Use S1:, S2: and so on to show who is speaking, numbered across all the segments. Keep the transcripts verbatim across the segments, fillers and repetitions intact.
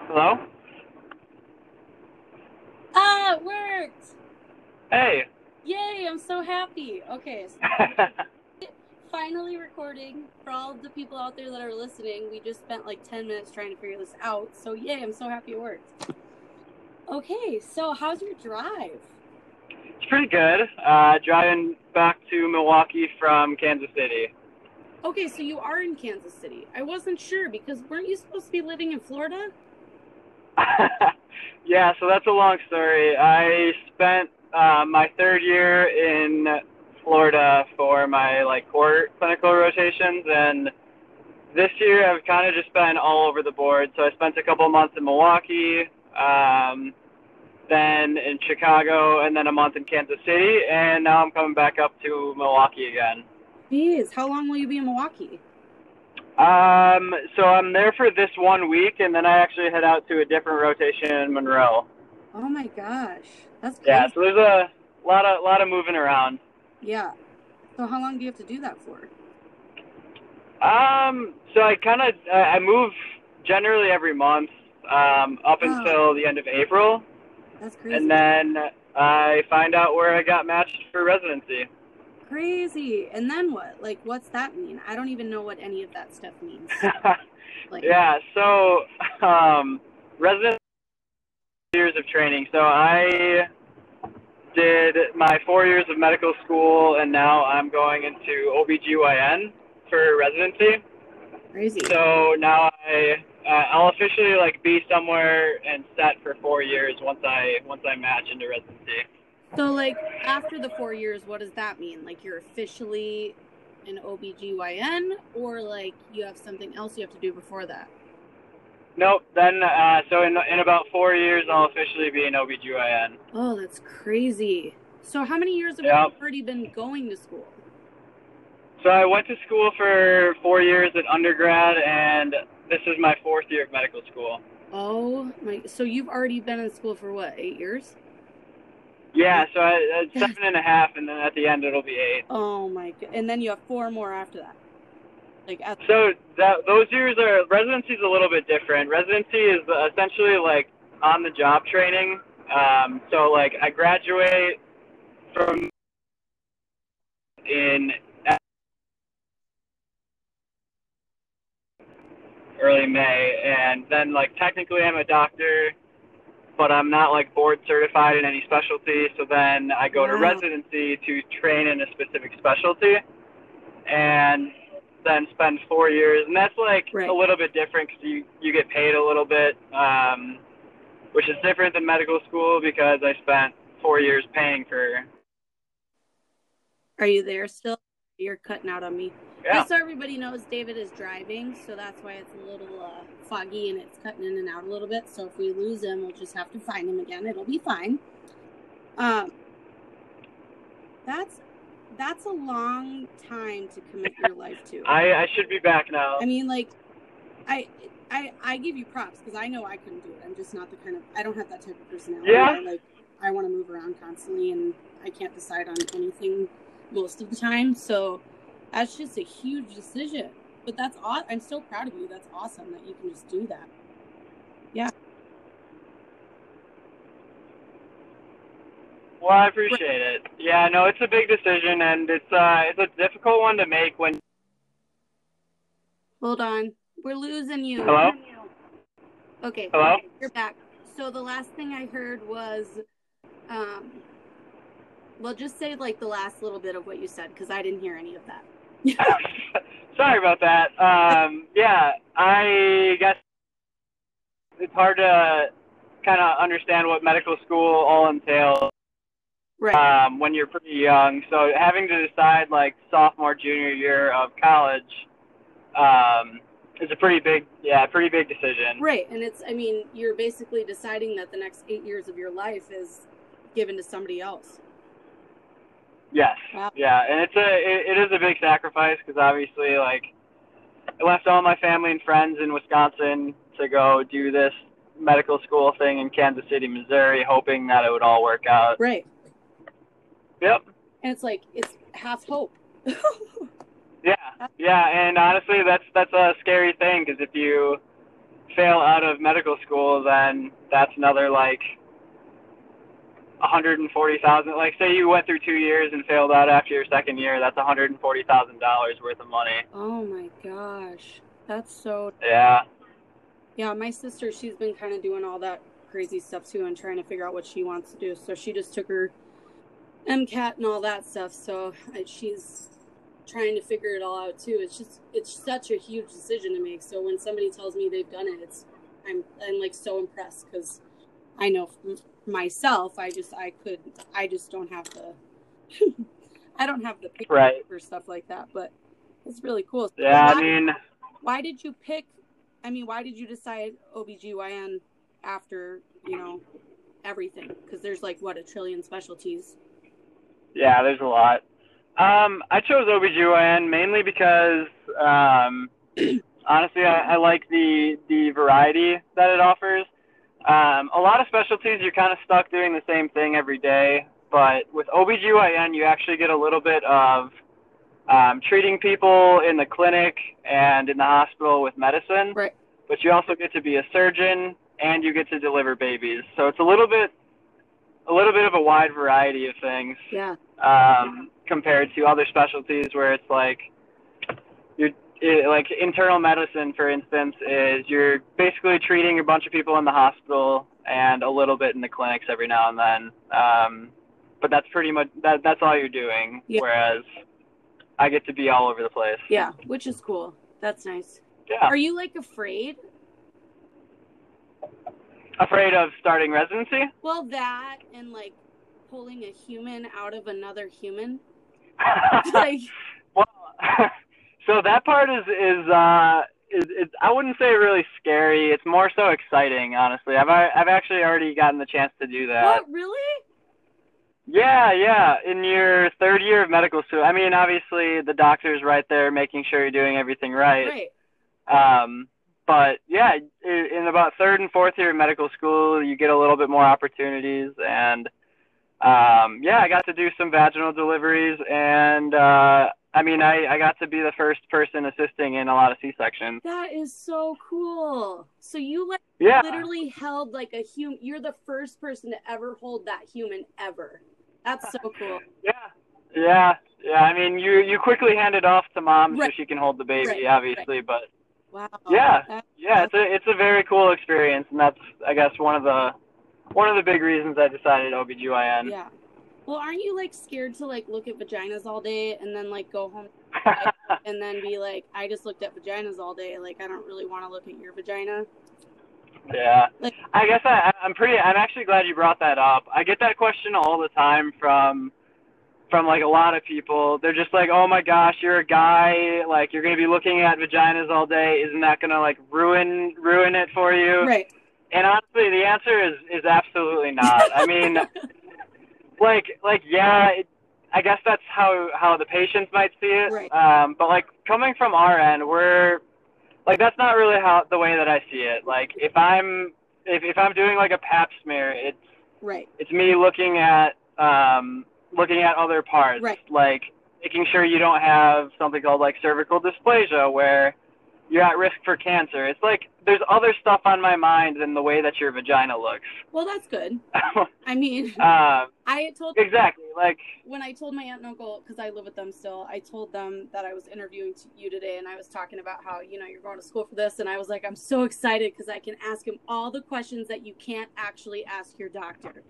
S1: Hello?
S2: Ah, it worked!
S1: Hey.
S2: Yay, I'm so happy. Okay, so finally recording. For all of the people out there that are listening, we just spent like ten minutes trying to figure this out. So yay, I'm so happy it worked. Okay, so how's your drive?
S1: It's pretty good. Uh, driving back to Milwaukee from Kansas City.
S2: Okay, so you are in Kansas City. I wasn't sure because weren't you supposed to be living in Florida?
S1: Yeah, so that's a long story. I spent uh, my third year in Florida for my like core clinical rotations, and this year I've kind of just been all over the board. So I spent a couple months in Milwaukee, um, then in Chicago, and then a month in Kansas City, and now I'm coming back up to Milwaukee again.
S2: Jeez, how long will you be in Milwaukee?
S1: Um, so I'm there for this one week, and then I actually head out to a different rotation in Monroe.
S2: Oh my gosh, that's crazy.
S1: Yeah, so there's a lot of lot of moving around.
S2: Yeah. So how long do you have to do that for?
S1: Um, so I kind of I move generally every month, um, up
S2: Oh.
S1: until the end of April.
S2: That's crazy.
S1: And then I find out where I got matched for residency.
S2: Crazy. And then what? Like, what's that mean? I don't even know what any of that stuff means. Like,
S1: yeah, so um, residency years of training. So I did my four years of medical school, and now I'm going into O B G Y N for residency.
S2: Crazy.
S1: So now I uh, I'll officially like be somewhere and set for four years once I once I match into residency.
S2: So like after the four years, what does that mean? Like you're officially an O B G Y N, or like you have something else you have to do before that?
S1: Nope. Then uh, so in in about four years, I'll officially be an O B G Y N.
S2: Oh, that's crazy. So how many years have
S1: Yep.
S2: you already been going to school?
S1: So I went to school for four years at undergrad, and this is my fourth year of medical school.
S2: Oh my! So you've already been in school for what, eight years?
S1: Yeah, so I, uh, seven and a half, and then at the end it'll be eight.
S2: Oh my god! And then you have four more after that. Like at
S1: so that those years are residency is a little bit different. Residency is essentially like on the job training. Um, so like I graduate from in early May, and then like technically I'm a doctor, but I'm not like board certified in any specialty. So then I go
S2: wow.
S1: to residency to train in a specific specialty, and then spend four years. And that's like
S2: right.
S1: a little bit different because you, you get paid a little bit, um, which is different than medical school because I spent four years paying for.
S2: Are you there still? You're cutting out on me.
S1: Yeah.
S2: Just so everybody knows, David is driving, so that's why it's a little uh, foggy and it's cutting in and out a little bit. So if we lose him, we'll just have to find him again. It'll be fine. Um, that's that's a long time to commit your life to.
S1: I, I should be back now.
S2: I mean, like, I I I give you props because I know I couldn't do it. I'm just not the kind of I don't have that type of personality.
S1: Yeah.
S2: Where, like, I want to move around constantly and I can't decide on anything most of the time. So that's just a huge decision. But that's aw- I'm so proud of you. That's awesome that you can just do that. Yeah.
S1: Well, I appreciate it. Yeah, no, it's a big decision, and it's uh, it's a difficult one to make when.
S2: Hold on, we're losing you.
S1: Hello.
S2: Okay.
S1: Hello.
S2: You're back. So the last thing I heard was, um, well, just say like the last little bit of what you said because I didn't hear any of that.
S1: Sorry about that. Um, yeah, I guess it's hard to kind of understand what medical school all entails.
S2: Right.
S1: Um, when you're pretty young. So having to decide like sophomore, junior year of college um, is a pretty big, yeah, pretty big decision.
S2: Right. And it's, I mean, you're basically deciding that the next eight years of your life is given to somebody else.
S1: Yes.
S2: Wow.
S1: Yeah. And it's a, it, it is a big sacrifice because obviously like I left all my family and friends in Wisconsin to go do this medical school thing in Kansas City, Missouri, hoping that it would all work out.
S2: Right.
S1: Yep.
S2: And it's like, it's half hope.
S1: yeah. Yeah. And honestly, that's, that's a scary thing because if you, fail out of medical school, then that's another like one hundred forty thousand dollars. Like, say you went through two years and failed out after your second year, that's one hundred forty thousand dollars worth of money.
S2: Oh my gosh. That's so...
S1: Yeah.
S2: Yeah, my sister, she's been kind of doing all that crazy stuff too and trying to figure out what she wants to do. So she just took her MCAT and all that stuff. So she's trying to figure it all out too. It's just, it's such a huge decision to make. So when somebody tells me they've done it, it's, I'm, I'm like so impressed because I know myself, I just, I could, I just don't have the, I don't have the pick
S1: right.
S2: for stuff like that, but it's really cool. So
S1: yeah,
S2: why,
S1: I mean,
S2: why did you pick, I mean, why did you decide O B G Y N after, you know, everything? Because there's like, what, a trillion specialties.
S1: Yeah, there's a lot. Um, I chose O B G Y N mainly because, um, honestly, I, I like the, the variety that it offers. Um, a lot of specialties, you're kind of stuck doing the same thing every day. But with O B G Y N, you actually get a little bit of um, treating people in the clinic and in the hospital with medicine.
S2: Right.
S1: But you also get to be a surgeon and you get to deliver babies. So it's a little bit, a little bit of a wide variety of things.
S2: Yeah.
S1: Um, compared to other specialties where it's like, you're it, like internal medicine, for instance, is you're basically treating a bunch of people in the hospital and a little bit in the clinics every now and then. Um, but that's pretty much, that, that's all you're doing.
S2: Yeah.
S1: Whereas I get to be all over the place.
S2: Yeah, which is cool. That's nice.
S1: Yeah.
S2: Are you like afraid?
S1: Afraid of starting residency?
S2: Well, that and like pulling a human out of another human. Like,
S1: well, so that part is is uh is, is I wouldn't say really scary. It's more so exciting, honestly. I've I've actually already gotten the chance to do that.
S2: what, really?
S1: Yeah, yeah. In your third year of medical school, I mean, obviously the doctor's right there making sure you're doing everything right.
S2: Right.
S1: Um, but yeah, in about third and fourth year of medical school, you get a little bit more opportunities, and um, yeah, I got to do some vaginal deliveries, and uh, I mean, I, I got to be the first person assisting in a lot of C-sections.
S2: That is so cool. So you like
S1: Yeah.
S2: literally held like a human. You're the first person to ever hold that human ever. That's so cool.
S1: Yeah, yeah, yeah. I mean, you you quickly hand it off to mom
S2: Right.
S1: so she can hold the baby,
S2: Right.
S1: obviously,
S2: Right.
S1: but
S2: Wow.
S1: yeah,
S2: That-
S1: yeah, it's a it's a very cool experience, and that's I guess one of the one of the big reasons I decided O B G Y N.
S2: Yeah. Well, aren't you like scared to like look at vaginas all day and then like go home and then be like, I just looked at vaginas all day. Like, I don't really want to look at your vagina.
S1: Yeah,
S2: Like,
S1: I guess I, I'm pretty. I'm actually glad you brought that up. I get that question all the time from from like a lot of people. They're just like, "Oh my gosh, you're a guy. Like, you're gonna be looking at vaginas all day. Isn't that gonna like ruin ruin it for you?"
S2: right.
S1: And honestly, the answer is is absolutely not. I mean, like like yeah, it, I guess that's how how the patients might see it.
S2: Right.
S1: Um, but like coming from our end, we're like that's not really how the way that I see it. Like if I'm if if I'm doing like a pap smear, it's
S2: Right.
S1: it's me looking at um looking at other parts,
S2: Right.
S1: like making sure you don't have something called like cervical dysplasia where you're at risk for cancer. It's like there's other stuff on my mind than the way that your vagina looks.
S2: Well, that's good. I mean,
S1: uh,
S2: I told
S1: exactly. Like
S2: when I told my aunt and uncle, because I live with them still, I told them that I was interviewing t- you today, and I was talking about how, you know, you're going to school for this, and I was like, I'm so excited because I can ask him all the questions that you can't actually ask your doctor.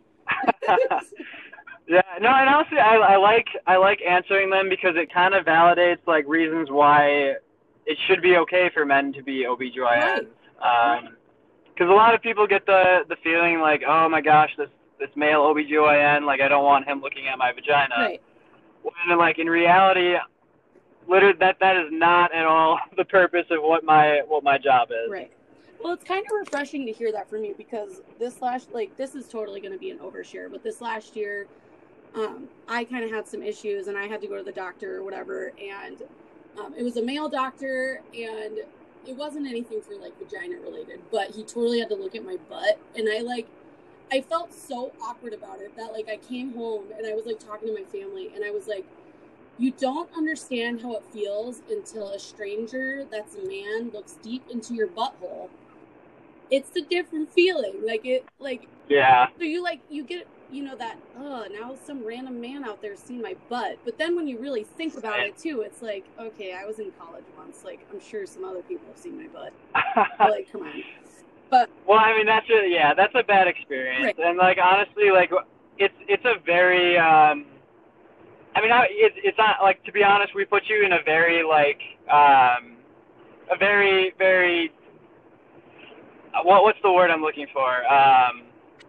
S1: yeah, no, and honestly, I, I like I like answering them because it kind of validates like reasons why it should be okay for men to be O B G Y Ns.
S2: Right.
S1: Um, because a lot of people get the the feeling like, oh my gosh, this this male O B G Y N, like I don't want him looking at my vagina.
S2: Right.
S1: When like in reality, literally that that is not at all the purpose of what my what my job is.
S2: Right. Well, it's kind of refreshing to hear that from you because this last, like, this is totally going to be an overshare, but this last year, um, I kind of had some issues and I had to go to the doctor or whatever, and um, it was a male doctor, and it wasn't anything for, like, vagina related, but he totally had to look at my butt, and I, like, I felt so awkward about it that, like, I came home and I was, like, talking to my family, and I was like, you don't understand how it feels until a stranger that's a man looks deep into your butthole it's a different feeling. Like it, like
S1: yeah.
S2: So you like you get you know that oh now some random man out there seeing my butt. But then when you really think about it too, it's like okay, I was in college once. Like I'm sure some other people have seen my butt. Like come on. But
S1: well, I mean that's a yeah that's a bad experience. Right. And like honestly, like it's it's a very um. I mean, it's it's not like to be honest, we put you in a very like um, a very very what what's the word I'm looking for? Um,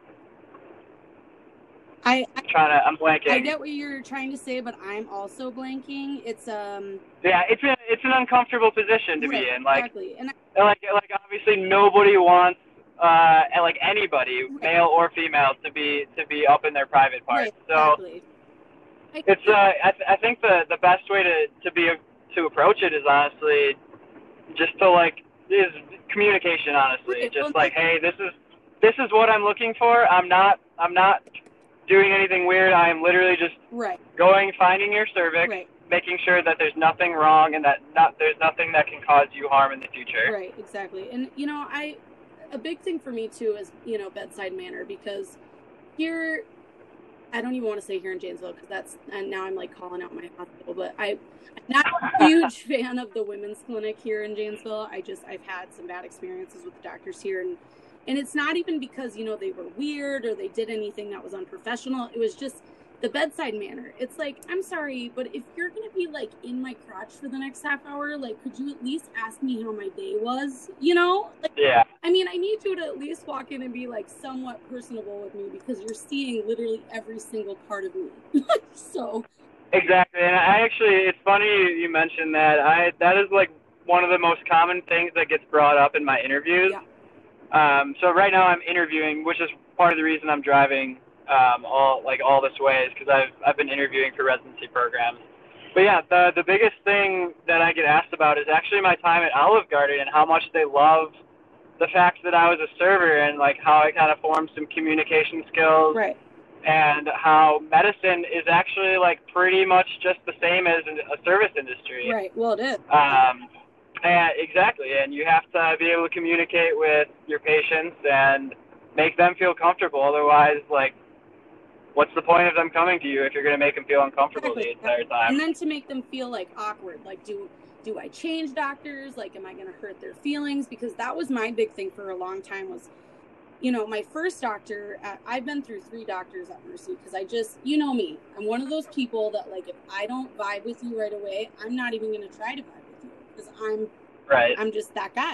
S2: I, I
S1: I'm trying to I'm blanking.
S2: I get what you're trying to say, but I'm also blanking. It's um.
S1: Yeah, it's a it's an uncomfortable position to
S2: right,
S1: be in. Like
S2: exactly, and I,
S1: like like obviously nobody wants uh like anybody, right. male or female, to be to be up in their private parts.
S2: Right, exactly.
S1: So. It's uh, I, th- I think the, the best way to, to be a, to approach it is honestly just to like is communication. Honestly,
S2: right.
S1: just
S2: well,
S1: like hey, this is this is what I'm looking for. I'm not I'm not doing anything weird. I am literally just
S2: right.
S1: going finding your cervix,
S2: right.
S1: making sure that there's nothing wrong and that not there's nothing that can cause you harm in the future.
S2: Right, exactly. And you know, I a big thing for me too is you know bedside manner because here. I don't even want to say here in Janesville because that's, and now I'm like calling out my hospital, but I, I'm not a huge fan of the women's clinic here in Janesville. I just, I've had some bad experiences with the doctors here. And, and it's not even because, you know, they were weird or they did anything that was unprofessional. It was just the bedside manner. It's like, I'm sorry, but if you're going to be like in my crotch for the next half hour, like, could you at least ask me how my day was? You know? Like,
S1: yeah.
S2: I mean, I need you to at least walk in and be like somewhat personable with me because you're seeing literally every single part of me. So.
S1: Exactly. And I actually, it's funny you mentioned that. I, that is like one of the most common things that gets brought up in my interviews.
S2: Yeah.
S1: Um, so right now I'm interviewing, which is part of the reason I'm driving Um, all like all this way is because I've I've been interviewing for residency programs. But yeah, the the biggest thing that I get asked about is actually my time at Olive Garden and how much they love the fact that I was a server and like how I kind of formed some communication skills.
S2: Right.
S1: And how medicine is actually like pretty much just the same as a service industry.
S2: Right. Well, it is.
S1: Um, and exactly, and you have to be able to communicate with your patients and make them feel comfortable. Otherwise, like. What's the point of them coming to you if you're going to make them feel uncomfortable
S2: exactly.
S1: the entire time?
S2: And then to make them feel like awkward, like do do I change doctors? Like, am I going to hurt their feelings? Because that was my big thing for a long time was, you know, my first doctor, uh, I've been through three doctors at Mercy because I just, you know me, I'm one of those people that like, if I don't vibe with you right away, I'm not even going to try to vibe with you because I'm,
S1: right.
S2: I'm just that guy.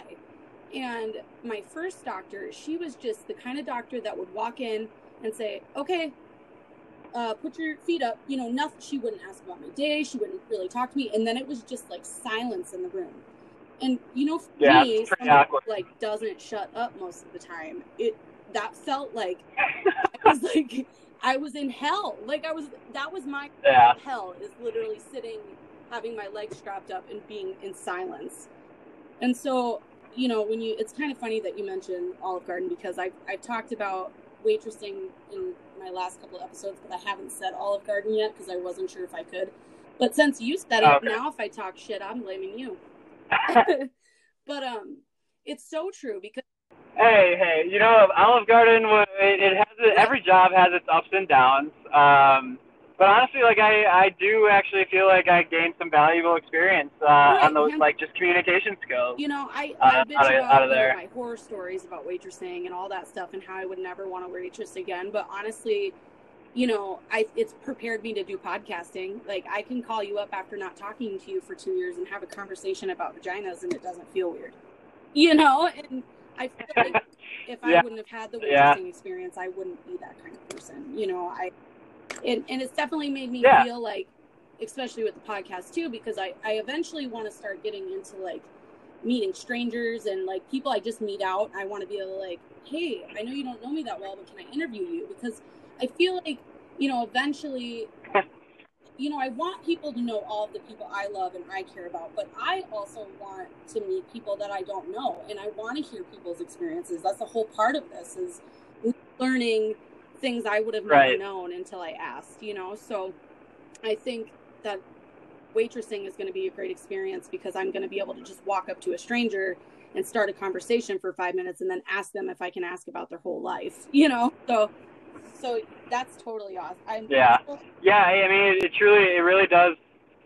S2: And my first doctor, she was just the kind of doctor that would walk in and say, okay, Uh, put your feet up, you know, nothing. She wouldn't ask about my day. She wouldn't really talk to me. And then it was just like silence in the room. And, you know, for
S1: yeah,
S2: me, someone like doesn't shut up most of the time. It, that felt like, I was like, I was in hell. Like I was, that was my
S1: yeah.
S2: hell is literally sitting, having my legs strapped up and being in silence. And so, you know, when you, it's kind of funny that you mentioned Olive Garden because I've, I've talked about waitressing in my last couple of episodes, but I haven't said Olive Garden yet because I wasn't sure if I could. But since you said it, okay. Now if I talk shit, I'm blaming you. But um, it's so true because.
S1: Hey, hey, you know, Olive Garden, it, it has a, every job has its ups and downs. Um, but honestly, like I, I do actually feel like I gained some valuable experience uh, right. on those, like just communication skills.
S2: You know, I,
S1: uh,
S2: I bitch
S1: out of,
S2: about
S1: out of
S2: you
S1: there.
S2: know, my horror stories about waitressing and all that stuff and how I would never want to waitress again. But honestly, you know, I it's prepared me to do podcasting. Like I can call you up after not talking to you for two years and have a conversation about vaginas and it doesn't feel weird. You know, and I feel like if yeah. I wouldn't have had the waitressing yeah. experience, I wouldn't be that kind of person. You know, I and, and it's definitely made me yeah. feel like, especially with the podcast too, because I, I eventually want to start getting into like meeting strangers and like people I just meet out. I want to be able to like, hey, I know you don't know me that well, but can I interview you? Because I feel like, you know, eventually, you know, I want people to know all of the people I love and I care about, but I also want to meet people that I don't know. And I want to hear people's experiences. That's the whole part of this is learning things I would have never
S1: right.
S2: known until I asked, you know? So I think that waitressing is going to be a great experience because I'm going to be able to just walk up to a stranger and start a conversation for five minutes and then ask them if I can ask about their whole life, you know? So, so that's totally awesome. I'm
S1: yeah. Yeah. I mean, it truly, it really does.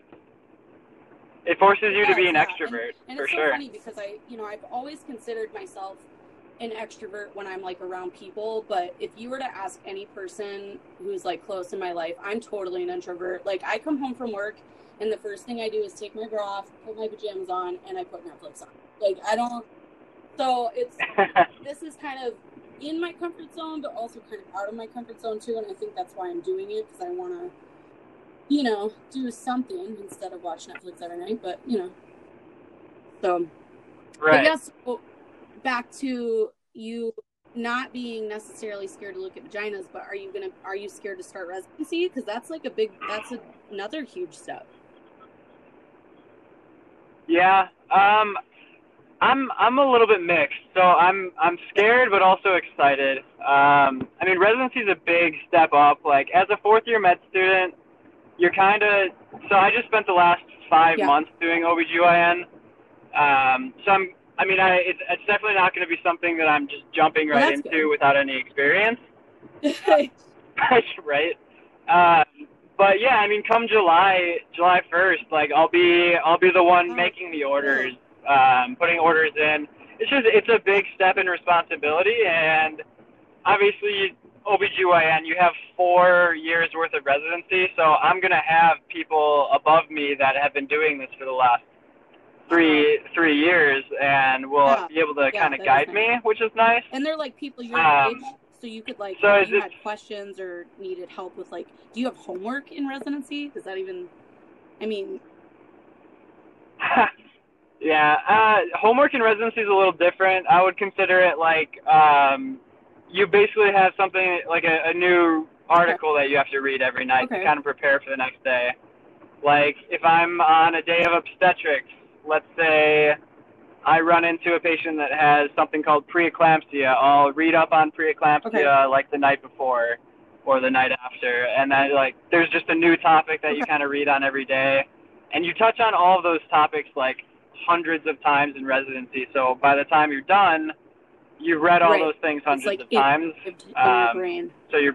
S1: It forces you
S2: it
S1: to
S2: does,
S1: be an
S2: yeah.
S1: extrovert,
S2: and, and
S1: for
S2: it's so
S1: sure.
S2: funny because I, you know, I've always considered myself an extrovert when I'm like around people, but if you were to ask any person who's like close in my life, I'm totally an introvert. Like I come home from work and the first thing I do is take my bra off, put my pajamas on, and I put Netflix on. Like I don't, so it's, this is kind of in my comfort zone, but also kind of out of my comfort zone too. And I think that's why I'm doing it, because I want to, you know, do something instead of watch Netflix every night, but you know, so.
S1: Right.
S2: But yes, so back to you not being necessarily scared to look at vaginas, but are you gonna are you scared to start residency? Because that's like a big that's a, another huge step.
S1: Yeah, um, I'm I'm a little bit mixed. So I'm I'm scared, but also excited. Um, I mean, residency is a big step up. Like as a fourth year med student, you're kind of so I just spent the last five
S2: Yeah.
S1: months doing O B G Y N. Um, so I'm. I mean, I, it's, it's definitely not going to be something that I'm just jumping
S2: Well,
S1: right
S2: that's
S1: into
S2: good.
S1: without any experience. Right. Um, but yeah, I mean, come July, July first, like I'll be, I'll be the one
S2: Oh,
S1: making the orders, um, putting orders in. It's just, it's a big step in responsibility, and obviously O B G Y N, you have four years worth of residency, so I'm going to have people above me that have been doing this for the last three three years and will
S2: Yeah.
S1: be able to
S2: Yeah,
S1: kind of
S2: that is
S1: guide
S2: nice.
S1: me, which is nice.
S2: And they're like people your
S1: Um,
S2: age, so you could like,
S1: so
S2: if
S1: is
S2: you
S1: it-
S2: had questions or needed help with like, do you have homework in residency? Does that even, I mean,
S1: Yeah, uh, homework in residency is a little different. I would consider it like um, you basically have something like a, a new article that you have to read every night
S2: Okay.
S1: to kind of prepare for the next day. Like if I'm on a day of obstetrics, let's say I run into a patient that has something called preeclampsia. I'll read up on preeclampsia
S2: Okay.
S1: like the night before or the night after, and then like there's just a new topic that you
S2: Okay.
S1: kind of read on every day, and you touch on all of those topics like hundreds of times in residency. So by the time you're done, you've read all
S2: Right.
S1: those things
S2: It's
S1: hundreds
S2: like
S1: of
S2: it-
S1: times.
S2: in your
S1: Um,
S2: brain.
S1: so you're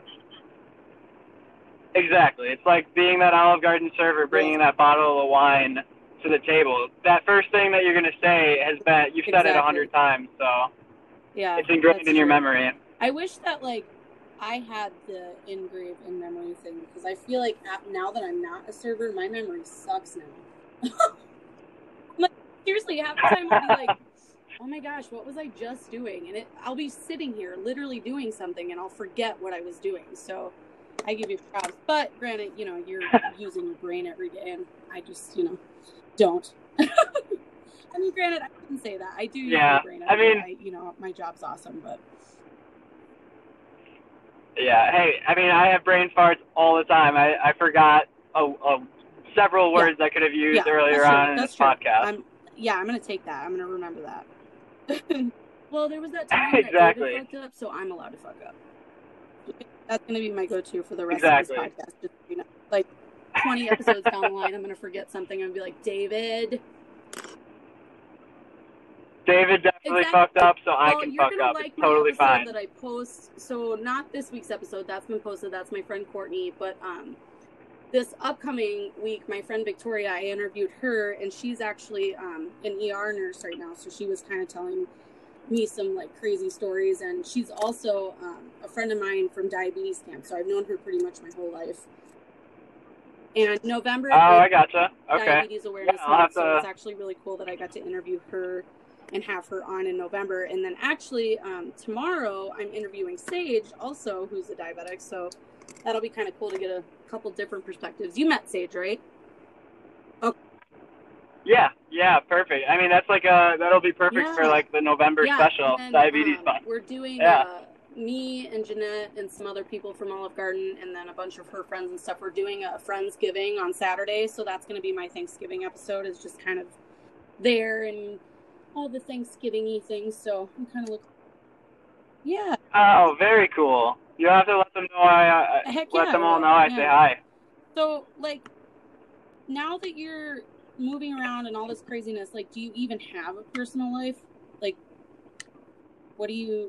S1: exactly. It's like being that Olive Garden server, bringing that bottle of wine to the table. That first thing that you're going to say has been, you've said it a
S2: Exactly.
S1: hundred times, so
S2: Yeah.
S1: it's ingrained
S2: that's
S1: in your
S2: true.
S1: memory.
S2: I wish that like I had the engrave in memory thing, because I feel like at, now that I'm not a server, my memory sucks now. Like seriously, half the time I'll be like, oh my gosh, what was I just doing? And it, I'll be sitting here literally doing something and I'll forget what I was doing. So I give you props. But granted, you know, you're using your brain every day, and I just, you know, don't. I mean, granted, I didn't say that. I do use
S1: Yeah,
S2: my brain
S1: I
S2: every
S1: mean-
S2: day. I, you know, my job's awesome, but
S1: Yeah, hey, I mean, I have brain farts all the time. I, I forgot a, a, several
S2: Yeah.
S1: words I could have used
S2: yeah,
S1: earlier
S2: that's true.
S1: on in
S2: That's
S1: this
S2: true.
S1: podcast.
S2: I'm, yeah, I'm gonna take that. I'm gonna remember that. Well, there was that time that
S1: Exactly.
S2: David fucked up, so I'm allowed to fuck up. That's gonna be my go-to for the rest
S1: Exactly.
S2: of this podcast. Just, you know, like twenty episodes down the line, I'm gonna forget something and be like, David.
S1: David definitely
S2: Exactly.
S1: fucked up, so I
S2: Well,
S1: can
S2: you're
S1: fuck
S2: gonna
S1: up.
S2: like
S1: It's
S2: my
S1: totally
S2: episode
S1: fine.
S2: that I post. So not this week's episode. That's been posted. That's my friend Courtney. But um, this upcoming week, my friend Victoria, I interviewed her, and she's actually um an E R nurse right now. So she was kind of telling me some like crazy stories, and she's also um, a friend of mine from diabetes camp. So I've known her pretty much my whole life. And November
S1: Oh,
S2: is
S1: I gotcha. Okay.
S2: Diabetes Awareness
S1: Yeah, I'll
S2: Month,
S1: have
S2: so
S1: to-
S2: it's actually really cool that I got to interview her and have her on in November. And then actually um, tomorrow I'm interviewing Sage, also who's a diabetic, so that'll be kind of cool to get a couple different perspectives. You met Sage, right?
S1: Yeah, yeah, perfect. I mean, that's like a, that'll be perfect
S2: Yeah.
S1: for like the November
S2: Yeah,
S1: special,
S2: and then,
S1: Diabetes
S2: um,
S1: Month.
S2: We're doing
S1: Yeah.
S2: uh, me and Jeanette and some other people from Olive Garden, and then a bunch of her friends and stuff. We're doing a Friendsgiving on Saturday, so that's going to be my Thanksgiving episode. Is just kind of there and all the Thanksgiving-y things. So I'm kind of looking. Yeah,
S1: Oh, very cool. You have to let them know I, uh,
S2: Heck
S1: let
S2: yeah,
S1: them
S2: I
S1: all
S2: will.
S1: know I say
S2: Yeah.
S1: hi.
S2: so like now that you're moving around and all this craziness, like, do you even have a personal life? Like, What do you?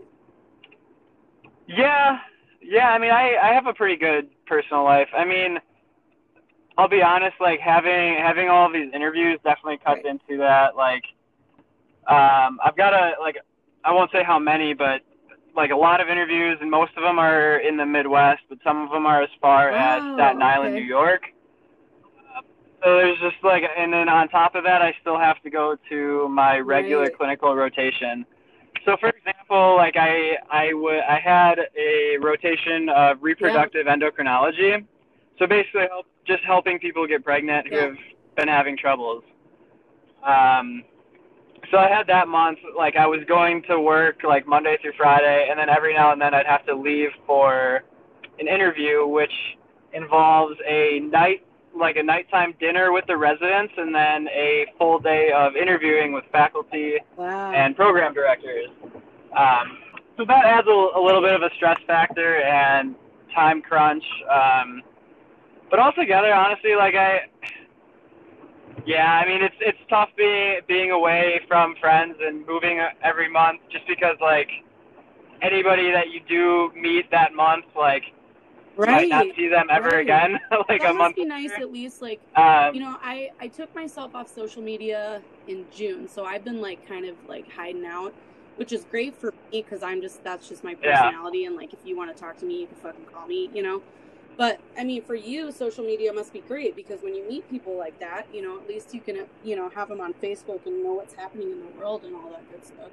S1: Yeah, yeah. I mean, I I have a pretty good personal life. I mean, I'll be honest. Like having having all of these interviews definitely cuts
S2: Right.
S1: into that. Like, um, I've got a like I won't say how many, but like a lot of interviews, and most of them are in the Midwest, but some of them are as far as Staten
S2: Wow.
S1: Island,
S2: Okay.
S1: New York. So there's just like, and then on top of that, I still have to go to my regular
S2: Right.
S1: clinical rotation. So for example, like I I would I had a rotation of
S2: Yeah.
S1: reproductive endocrinology. So basically, help, just helping people get pregnant who
S2: Yeah.
S1: have been having troubles. Um, so I had that month, like I was going to work like Monday through Friday, and then every now and then I'd have to leave for an interview, which involves a night, like a nighttime dinner with the residents, and then a full day of interviewing with faculty
S2: Wow.
S1: and program directors. Um, so that adds a, a little bit of a stress factor and time crunch. Um, but altogether, honestly, like I, yeah, I mean, it's it's tough being being away from friends and moving every month, just because like anybody that you do meet that month, like you might not
S2: Right.
S1: see them ever
S2: Right.
S1: again, like
S2: That
S1: a
S2: must
S1: month
S2: be nice,
S1: later.
S2: at least. Like,
S1: Um,
S2: you know, I I took myself off social media in June, so I've been like kind of like hiding out, which is great for me because I'm just that's just my
S1: Yeah.
S2: personality, and like if you want to talk to me, you can fucking call me, you know. But I mean, for you, social media must be great because when you meet people like that, you know, at least you can, you know, have them on Facebook and know what's happening in the world and all that good stuff.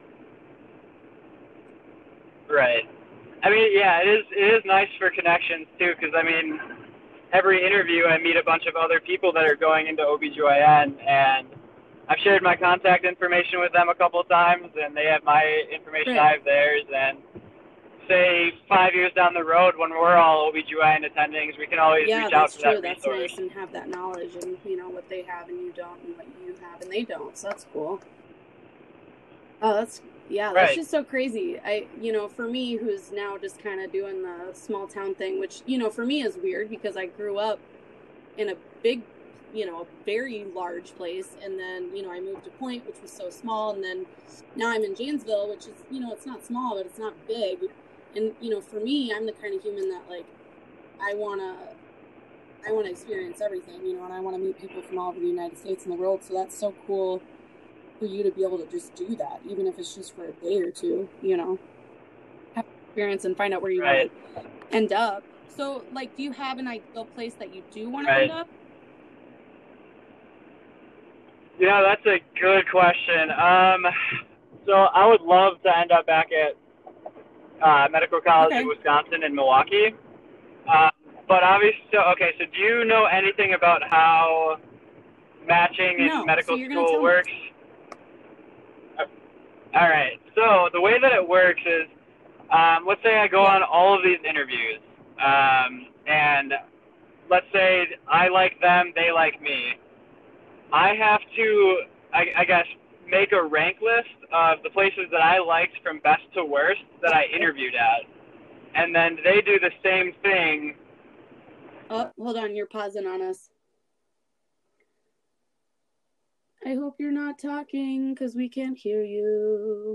S1: Right. I mean, yeah, it is it is nice for connections too, because I mean, every interview I meet a bunch of other people that are going into O B G Y N, and I've shared my contact information with them a couple of times, and they have my information,
S2: Right.
S1: I have theirs, and say five years down the road when we're all O B G Y N attendings, we can always
S2: Yeah,
S1: reach out
S2: that's
S1: for
S2: true.
S1: that
S2: That's
S1: resource.
S2: nice, and have that knowledge, and you know what they have and you don't, and what you have and they don't. So that's cool. Oh, that's yeah, that's
S1: Right.
S2: just so crazy. I, you know, for me, who's now just kind of doing the small town thing, which you know, for me is weird because I grew up in a big, you know, a very large place, and then you know, I moved to Point, which was so small, and then now I'm in Janesville, which is, you know, it's not small, but it's not big. And you know, for me, I'm the kind of human that like I wanna I want to experience everything, you know, and I want to meet people from all over the United States and the world. So that's so cool for you to be able to just do that, even if it's just for a day or two, you know, have experience and find out where you
S1: Right.
S2: want to end up. So, like, do you have an ideal place that you do want to
S1: Right.
S2: end up?
S1: You know, that's a good question. Um, so I would love to end up back at uh, Medical College
S2: Okay.
S1: of Wisconsin in Milwaukee. Uh, but obviously, so, okay, so do you know anything about how matching in
S2: No.
S1: medical
S2: So you're gonna
S1: school
S2: tell me.
S1: works? Uh, All right. So the way that it works is, um, let's say I go
S2: Yeah.
S1: on all of these interviews, um, and let's say I like them, they like me. I have to, I, I guess, make a rank list of the places that I liked from best to worst that I interviewed at. And then they do the same thing.
S2: Oh, hold on, you're pausing on us. I hope you're not talking because we can't hear you.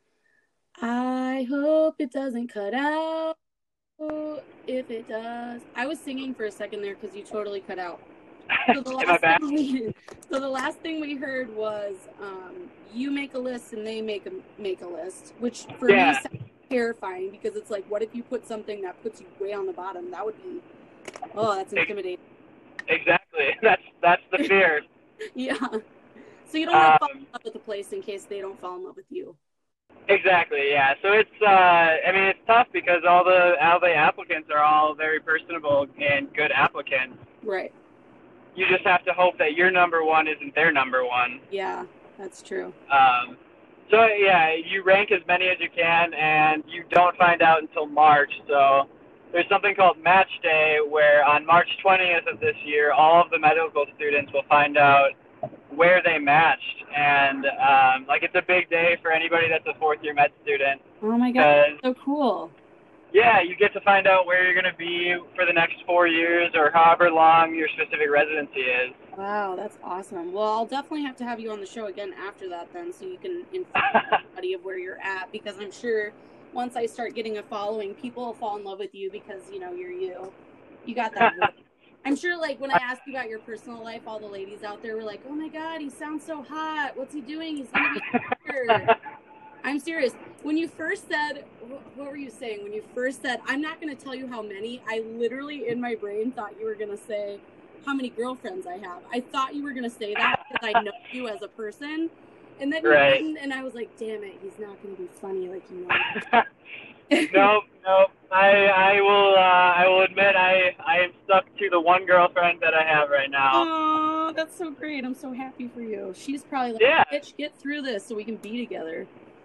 S2: I hope it doesn't cut out. If it does, I was singing for a second there because you totally cut out. So the
S1: Am I
S2: last
S1: back?
S2: thing we, so the last thing we heard was um, you make a list and they make a make a list, which for
S1: Yeah.
S2: me sounds terrifying because it's like, what if you put something that puts you way on the bottom? That would be, oh, that's intimidating.
S1: Exactly. That's that's the fear.
S2: Yeah. So you don't want to fall
S1: Um,
S2: in love with the place in case they don't fall in love with you.
S1: exactly. Yeah. So it's uh, I mean, it's tough because all the all the applicants are all very personable and good applicants.
S2: Right.
S1: You just have to hope that your number one isn't their number one.
S2: Yeah, that's true.
S1: Um, so yeah, you rank as many as you can, and you don't find out until March. So there's something called Match Day, where on March twentieth of this year, all of the medical students will find out where they matched, and um, like it's a big day for anybody that's a fourth year med student.
S2: Oh my god, so cool.
S1: yeah, you get to find out where you're going to be for the next four years or however long your specific residency is.
S2: Wow, that's awesome. Well, I'll definitely have to have you on the show again after that then, so you can inform everybody of where you're at, because I'm sure once I start getting a following, people will fall in love with you because, you know, you're you. You got that. I'm sure, like, when I asked you about your personal life, all the ladies out there were like, oh my God, he sounds so hot. What's he doing? He's going to be here. I'm serious. When you first said, what were you saying? When you first said, I'm not going to tell you how many, I literally in my brain thought you were going to say how many girlfriends I have. I thought you were going to say that because I know you as a person. And then
S1: right.
S2: you didn't, and I was like, damn it, he's not going to be funny like you know.
S1: no, no. I I will uh, I will admit I, I am stuck to the one girlfriend that I have right now.
S2: Oh, that's so great. I'm so happy for you. She's probably like,
S1: yeah.
S2: bitch, get through this so we can be together.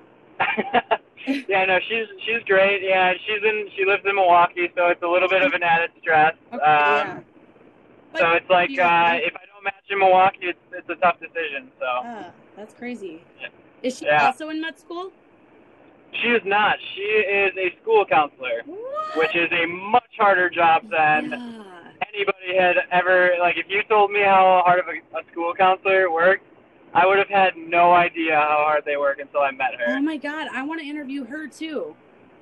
S1: yeah, no, she's she's great. Yeah, she's in she lives in Milwaukee, so it's a little bit of an added stress.
S2: Okay,
S1: um,
S2: yeah.
S1: So it's like uh, if I don't match in Milwaukee, it's it's a tough decision. So.
S2: Ah, that's crazy.
S1: Yeah.
S2: Is she
S1: yeah.
S2: also in med school?
S1: She is not. She is a school counselor,
S2: what?
S1: which is a much harder job than
S2: yeah.
S1: anybody had ever. Like, if you told me how hard of a, a school counselor worked, I would have had no idea how hard they work until I met her.
S2: Oh my God, I want to interview her too.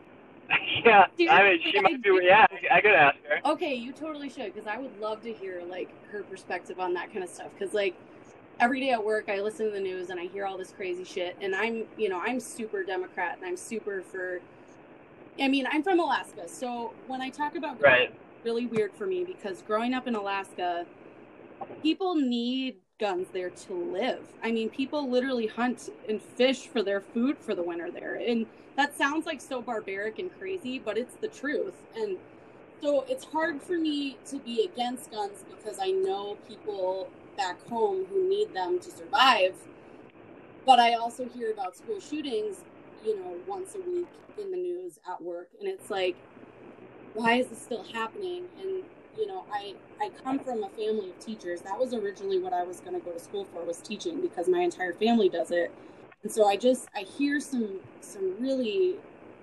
S1: yeah,
S2: Seriously,
S1: I mean, she might be. Yeah, I could ask her.
S2: Okay, you totally should, because I would love to hear like her perspective on that kind of stuff. Because like every day at work, I listen to the news and I hear all this crazy shit. And I'm, you know, I'm super Democrat and I'm super for. I mean, I'm from Alaska, so when I talk about
S1: right,
S2: it's really weird for me because growing up in Alaska, people need guns there to live. I mean, people literally hunt and fish for their food for the winter there. And that sounds like so barbaric and crazy, but it's the truth. And so it's hard for me to be against guns because I know people back home who need them to survive. But I also hear about school shootings, you know, once a week in the news at work. And it's like, why is this still happening? And you know, I, I come from a family of teachers. That was originally what I was going to go to school for, was teaching, because my entire family does it. And so I just, I hear some, some really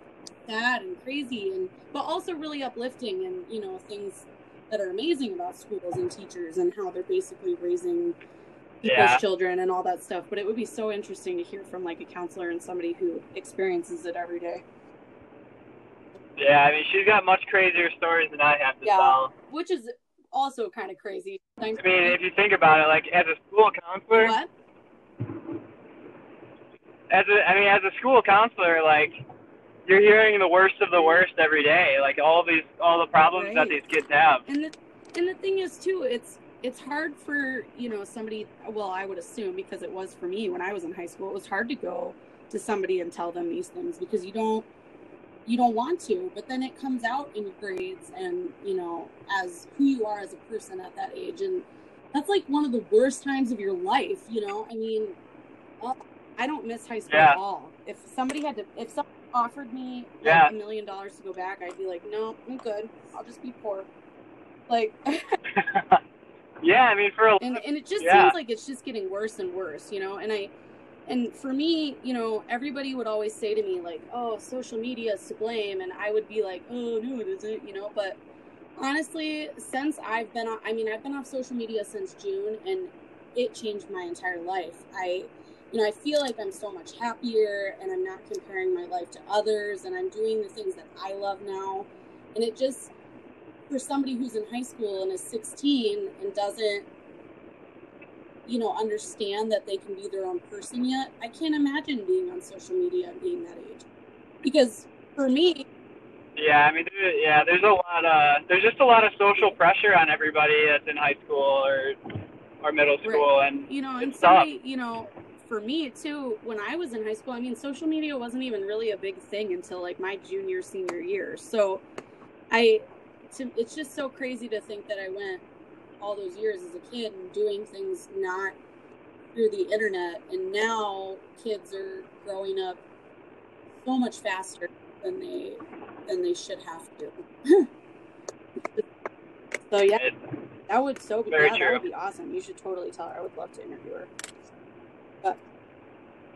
S2: sad and crazy, and, but also really uplifting and, you know, things that are amazing about schools and teachers and how they're basically raising people's
S1: yeah.
S2: children and all that stuff. But it would be so interesting to hear from like a counselor and somebody who experiences it every day.
S1: Yeah, I mean, she's got much crazier stories than I have to
S2: yeah,
S1: tell.
S2: Which is also kind of crazy. Thanks.
S1: I mean, if you think about it, like, as a school counselor...
S2: What?
S1: As a, I mean, as a school counselor, like, you're hearing the worst of the worst every day. Like, all these, all the problems
S2: right.
S1: that these kids have.
S2: And the, and the thing is, too, it's it's hard for, you know, somebody... Well, I would assume, because it was for me when I was in high school, it was hard to go to somebody and tell them these things because you don't you don't want to, but then it comes out in your grades and, you know, as who you are as a person at that age. And that's like one of the worst times of your life, you know? I mean, well, I don't miss high school
S1: yeah.
S2: at all. If somebody had to, if someone offered me like
S1: yeah.
S2: a million dollars to go back, I'd be like, no, I'm good. I'll just be poor. Like,
S1: yeah, I mean, for a
S2: and, and it just
S1: yeah.
S2: seems like it's just getting worse and worse, you know? And I, And for me, you know, everybody would always say to me, like, oh, social media is to blame. And I would be like, oh, no, it isn't, you know. But honestly, since I've been on, I mean, I've been off social media since June, and it changed my entire life. I, you know, I feel like I'm so much happier, and I'm not comparing my life to others, and I'm doing the things that I love now. And it just, for somebody who's in high school and is sixteen and doesn't, you know, understand that they can be their own person yet, I can't imagine being on social media and being that age. Because for me...
S1: Yeah, I mean, there, yeah, there's a lot of, there's just a lot of social pressure on everybody that's in high school or or middle school,
S2: right.
S1: and
S2: you know, and
S1: it's
S2: somebody,
S1: tough.
S2: you know, for me too, when I was in high school, I mean, social media wasn't even really a big thing until like my junior, senior year. So I, to, it's just so crazy to think that I went all those years as a kid and doing things not through the internet, and now kids are growing up so much faster than they than they should have to. So yeah, that would so be yeah, that would be awesome. You should totally tell her. I would love to interview her. But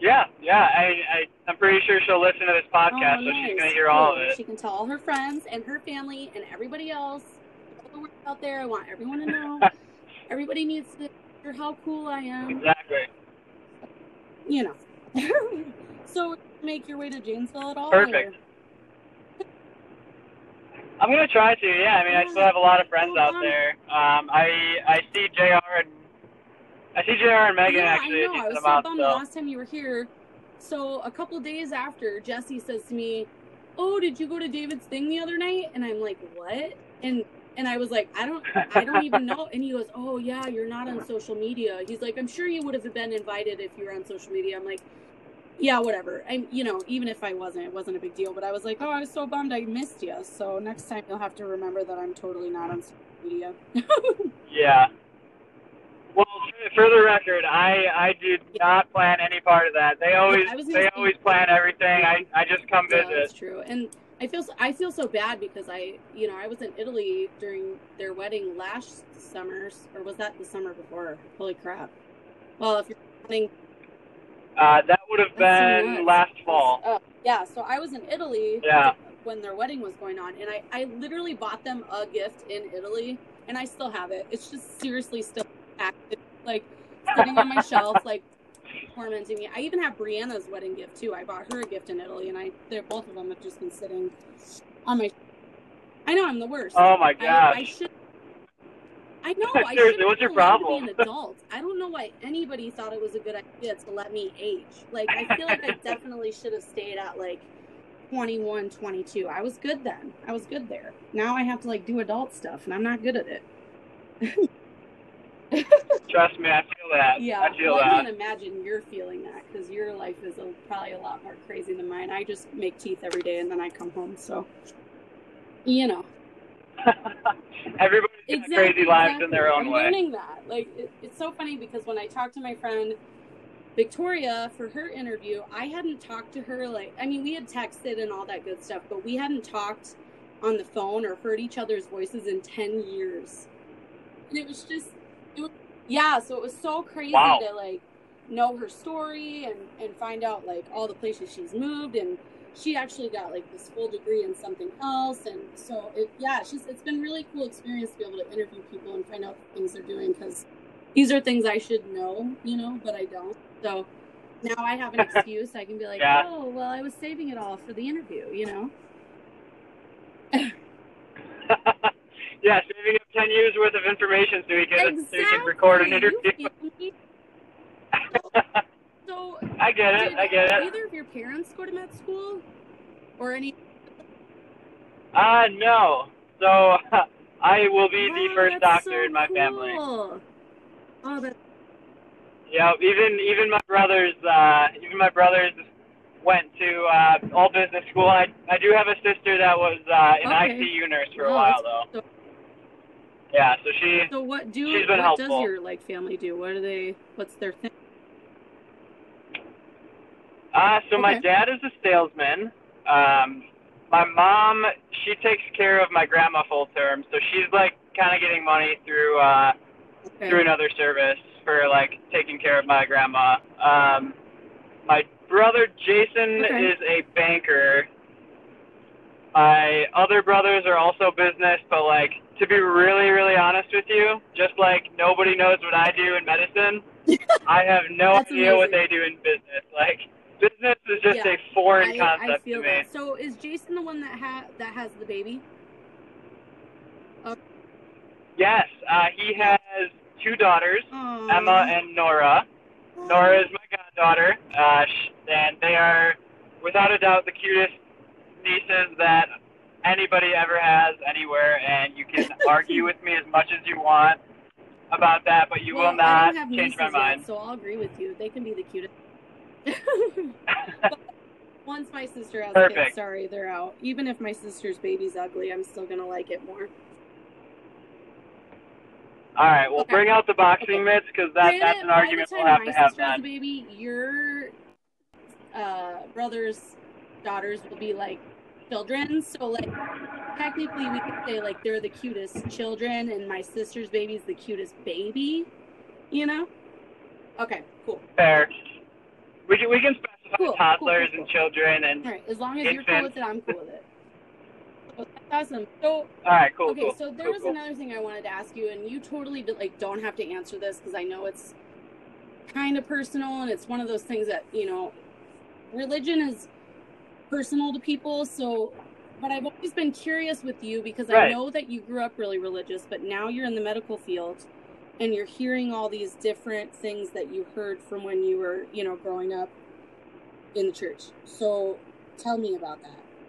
S1: Yeah, yeah. I, I, I'm pretty sure she'll listen to this podcast,
S2: Oh,
S1: so
S2: nice.
S1: she's going to hear all of
S2: Cool.
S1: it.
S2: She can tell all her friends and her family and everybody else, all the world out there. I want everyone to know. Everybody needs to hear how cool I am.
S1: Exactly.
S2: You know. So, make your way to Janesville at all?
S1: Perfect.
S2: Or?
S1: I'm going to try to, yeah. I mean, I still have a lot of friends out there. Um, I I see J R and I see J R and Megan
S2: yeah,
S1: actually.
S2: I know. I was so
S1: amount,
S2: bummed
S1: so.
S2: the last time you were here. So a couple days after, Jesse says to me, "Oh, did you go to David's thing the other night?" And I'm like, "What?" And and I was like, "I don't, I don't even know." And he goes, "Oh yeah, you're not on social media." He's like, "I'm sure you would have been invited if you were on social media." I'm like, "Yeah, whatever." And you know, even if I wasn't, it wasn't a big deal. But I was like, "Oh, I was so bummed I missed you." So next time you'll have to remember that I'm totally not on social media.
S1: Yeah. Well, for the record, I I did not plan any part of that. They always
S2: yeah,
S1: they always plan everything. Yeah. I I just come visit.
S2: Yeah, that's true. And I feel so, I feel so bad because I you know I was in Italy during their wedding last summer, or was that the summer before? Holy crap! Well, if you're planning,
S1: uh, that would have been
S2: so
S1: last fall.
S2: Oh, yeah. So I was in Italy.
S1: Yeah.
S2: When their wedding was going on, and I I literally bought them a gift in Italy, and I still have it. It's just seriously still active, like sitting on my shelf, like tormenting me. I even have Brianna's wedding gift too. I bought her a gift in Italy, and I they're both of them have just been sitting on my. I know I'm the worst.
S1: Oh my gosh!
S2: I, I should. I know. I
S1: Seriously, what's your problem?
S2: To be an adult. I don't know why anybody thought it was a good idea to let me age. Like I feel like I definitely should have stayed at like twenty-one, twenty-two. I was good then. I was good there. Now I have to like do adult stuff, and I'm not good at it.
S1: Trust me, I feel that.
S2: Yeah,
S1: I feel
S2: well,
S1: that.
S2: I can't imagine you're feeling that because your life is a, probably a lot more crazy than mine. I just make teeth every day and then I come home, so you know.
S1: Everybody's got
S2: exactly,
S1: crazy lives
S2: exactly.
S1: in their own
S2: I'm
S1: way.
S2: I'm learning that. Like it, it's so funny because when I talked to my friend Victoria for her interview, I hadn't talked to her like I mean we had texted and all that good stuff, but we hadn't talked on the phone or heard each other's voices in ten years. And it was just it was, yeah, so it was so crazy
S1: wow.
S2: to like know her story and, and find out like all the places she's moved, and she actually got like this full degree in something else, and so it yeah, it's just it's been a really cool experience to be able to interview people and find out the things they're doing because these are things I should know, you know, but I don't. So now I have an excuse. I can be like,
S1: yeah.
S2: oh, well, I was saving it all for the interview, you know?
S1: Yeah, saving up ten years worth of information so we can,
S2: exactly.
S1: so we can record an interview.
S2: so, so
S1: I get it, I get it.
S2: Either of your parents go to med school? Or any?
S1: Uh, no. So, I will be
S2: oh,
S1: the first doctor
S2: so
S1: in my
S2: cool.
S1: family.
S2: Oh, that's...
S1: Yeah, even even my brothers, uh, even my brothers went to uh, all business school. I I do have a sister that was uh, an
S2: okay.
S1: I C U nurse for a
S2: oh,
S1: while though.
S2: So...
S1: Yeah, so she.
S2: So what do
S1: she's been
S2: what
S1: helpful.
S2: does your like family do? What are they? What's their thing?
S1: Uh, so
S2: okay.
S1: my dad is a salesman. Um, my mom, she takes care of my grandma full term, so she's like kind of getting money through uh,
S2: okay.
S1: through another service for like taking care of my grandma. Um, my brother Jason
S2: okay.
S1: is a banker. My other brothers are also business, but like to be really, really honest with you, just like nobody knows what I do in medicine, I have no
S2: That's
S1: idea
S2: amazing.
S1: what they do in business. Like. Business is just
S2: yeah,
S1: a foreign
S2: I,
S1: concept
S2: I feel
S1: to me.
S2: That. So is Jason the one that ha- that has the baby? Okay.
S1: Yes, uh, he has two daughters,
S2: Aww.
S1: Emma and Nora.
S2: Aww.
S1: Nora is my goddaughter, uh, and they are, without a doubt, the cutest nieces that anybody ever has anywhere, and you can argue with me as much as you want about that, but you
S2: well,
S1: will not
S2: I don't have
S1: change my
S2: yet,
S1: mind.
S2: so I'll agree with you. They can be the cutest. Once my sister has
S1: Perfect.
S2: kids, sorry, they're out. Even if my sister's baby's ugly, I'm still gonna like it more.
S1: All right, well,
S2: okay.
S1: bring out the boxing
S2: okay.
S1: mitts because that, that's an argument we'll have to have.
S2: By the time my sister has
S1: then.
S2: a baby, your uh, brother's daughters will be like children. So like technically, we could say like they're the cutest children, and my sister's baby's the cutest baby. You know? Okay, cool.
S1: Fair. We can we can specify
S2: Cool,
S1: toddlers
S2: cool, cool,
S1: and children and
S2: all right, as long as
S1: infants.
S2: you're cool with it, I'm cool with it. So that's awesome. So
S1: all right, cool.
S2: okay,
S1: cool,
S2: so there
S1: cool,
S2: was
S1: cool.
S2: another thing I wanted to ask you, and you totally like don't have to answer this because I know it's kind of personal, and it's one of those things that, you know, religion is personal to people. So, but I've always been curious with you because I
S1: Right.
S2: know that you grew up really religious, but now you're in the medical field and you're hearing all these different things that you heard from when you were, you know, growing up in the church. So tell me about that.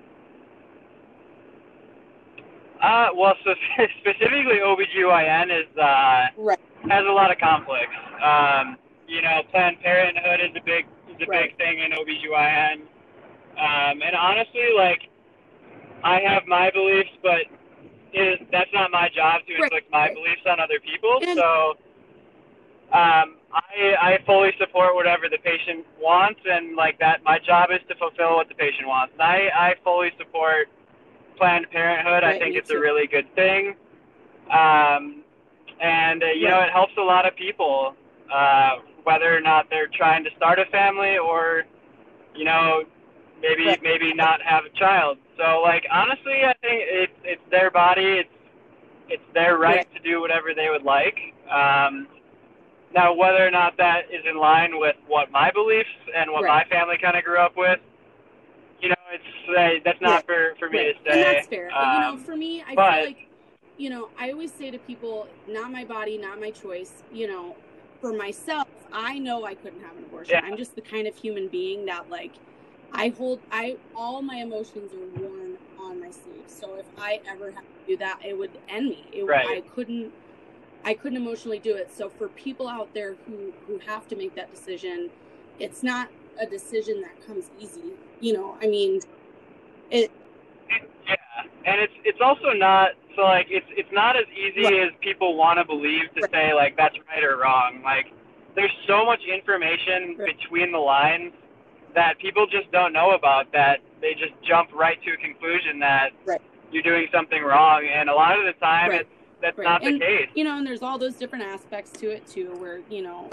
S1: Uh, well, so specifically O B G Y N is uh,
S2: Right.
S1: has a lot of conflicts. Um, you know, Planned Parenthood is a big is a
S2: Right.
S1: big thing in O B G Y N. Um, and honestly, like, I have my beliefs, but it, that's not my job to
S2: Right,
S1: inflict my
S2: right.
S1: beliefs on other people.
S2: And-
S1: So um, I, I fully support whatever the patient wants, and like that, my job is to fulfill what the patient wants. And I, I fully support Planned Parenthood.
S2: Right,
S1: I think
S2: me
S1: it's a
S2: too.
S1: really good thing. Um, and, uh, you know,
S2: Right.
S1: it helps a lot of people, uh, whether or not they're trying to start a family or, you know, maybe
S2: Right.
S1: maybe not have a child. So, like, honestly, I think it's it's their body. It's it's their right,
S2: Right.
S1: to do whatever they would like. Um, now, whether or not that is in line with what my beliefs and what
S2: Right.
S1: my family kind of grew up with, you know, it's uh, that's not for, for me
S2: Right.
S1: to say.
S2: And that's fair.
S1: Um,
S2: you know, for me, I
S1: but,
S2: feel like, you know, I always say to people, not my body, not my choice. You know, for myself, I know I couldn't have an abortion.
S1: Yeah.
S2: I'm just the kind of human being that, like, I hold, I, all my emotions are worn on my sleeve. So if I ever have to do that, it would end me. It,
S1: Right.
S2: I couldn't, I couldn't emotionally do it. So for people out there who, who have to make that decision, it's not a decision that comes easy. You know, I mean, it,
S1: yeah, and it's it's also not so like it's it's not as easy
S2: Right.
S1: as people want to believe to
S2: Right.
S1: say like that's right or wrong. Like there's so much information
S2: Right.
S1: between the lines that people just don't know about, that they just jump right to a conclusion that
S2: Right.
S1: you're doing something wrong, and a lot of the time
S2: Right.
S1: it's that's
S2: Right.
S1: not
S2: and,
S1: the case.
S2: You know, and there's all those different aspects to it too, where, you know,